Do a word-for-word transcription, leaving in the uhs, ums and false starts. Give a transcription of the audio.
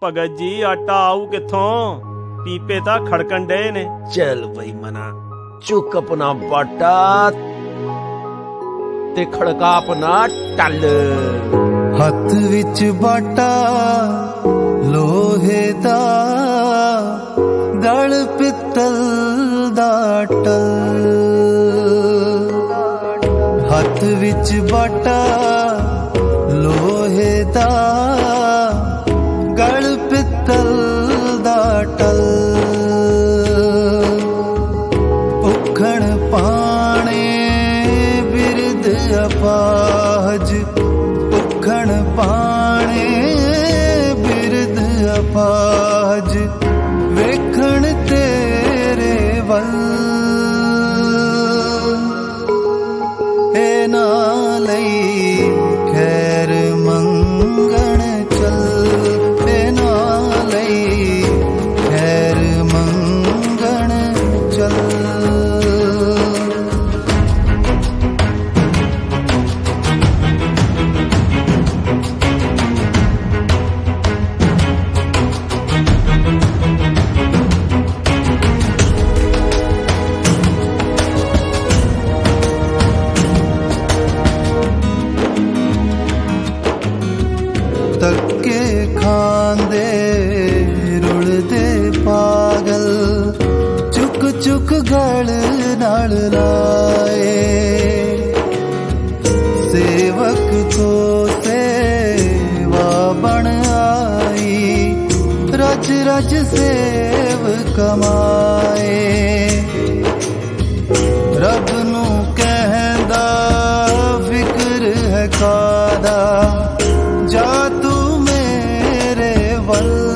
ਭਗਤ ਜੀ ਆਟਾ ਆਊ ਕਿੱਥੋਂ? ਪੀਪੇ ਤਾਂ ਖੜਕਣ ਡੇ ਨੇ। ਚੱਲ ਬਈ ਮਨਾ, ਚੁੱਕ ਆਪਣਾ ਬਾਟਾ ਤੇ ਖੜਕਾ ਆਪਣਾ ਟੱਲ। ਹੱਥ ਵਿੱਚ ਬਾਟਾ ਲੋਹੇ ਦਾ, ਗਲ ਪਿੱਤਲ ਦਾ ਟਲ। ਹੱਥ ਵਿੱਚ ਬਾਟਾ ਲੋਹੇ ਦਾ, ਗਲ ਪਿੱਤਲ ਦਾ ਟਲ। ਭੁੱਖਣ ਪਾਣੇ ਬਿਰਧ ਅਪਾਹਜ, ਭੁੱਖਣ ਪਾਣੇ ਬਿਰਧ ਅਪਾਹਜ, ਵੇਖਣ ਤੇਰੇ ਵੱਲ। ਇਹਨਾਂ ਲਈ ਖੈਰ ਮੰਗਣ ਚੱਲ, ਇਹਨਾਂ ਲਈ ਖੈਰ ਮੰਗਣ ਚੱਲ। ਧੱਕੇ ਖਾਂਦੇ ਰੁਲਦੇ ਪਾਗਲ, ਚੁੱਕ ਚੁੱਕ ਗਲ ਨਾਲ ਲਾਏ। ਸੇਵਕ ਕੋ ਸੇਵਾ ਬਣ ਆਈ, ਰਜ ਰਜ ਸੇਵ ਕਮਾਏ। ਰੱਬ ਨੂੰ ਕਹਿੰਦਾ ਫਿਕਰ ਹੈ ਕਾਦਾ, ਜਾ ਤੂੰ ਮੇਰੇ ਵੱਲ।